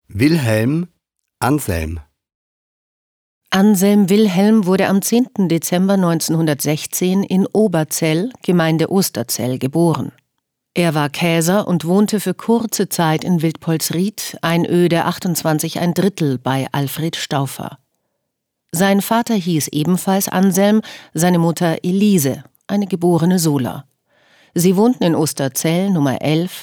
Wilhelm Anselm. Anselm Wilhelm wurde am 10. Dezember 1916 in Oberzell, Gemeinde Osterzell, geboren. Er war Käser und wohnte für kurze Zeit in Wildpolsried, Einöde 28 1/3 bei Alfred Stauffer. Sein Vater hieß ebenfalls Anselm, seine Mutter Elise, eine geborene Sola. Sie wohnten in Osterzell Nummer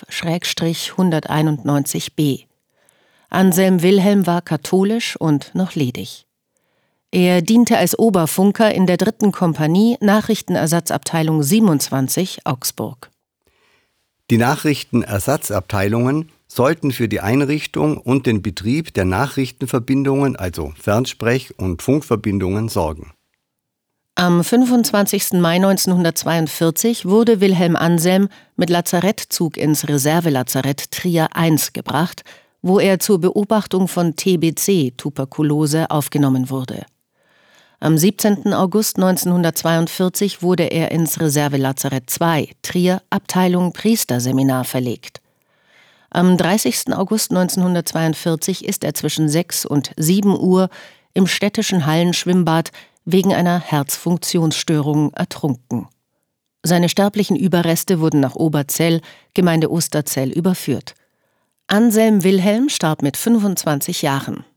11/191b. Anselm Wilhelm war katholisch und noch ledig. Er diente als Oberfunker in der 3. Kompanie, Nachrichtenersatzabteilung 27, Augsburg. Die Nachrichtenersatzabteilungen sollten für die Einrichtung und den Betrieb der Nachrichtenverbindungen, also Fernsprech- und Funkverbindungen, sorgen. Am 25. Mai 1942 wurde Wilhelm Anselm mit Lazarettzug ins Reservelazarett Trier I gebracht, wo er zur Beobachtung von TBC, Tuberkulose, aufgenommen wurde. Am 17. August 1942 wurde er ins Reservelazarett II, Trier, Abteilung Priesterseminar verlegt. Am 30. August 1942 ist er zwischen 6 und 7 Uhr im städtischen Hallenschwimmbad wegen einer Herzfunktionsstörung ertrunken. Seine sterblichen Überreste wurden nach Oberzell, Gemeinde Osterzell, überführt. Anselm Wilhelm starb mit 25 Jahren.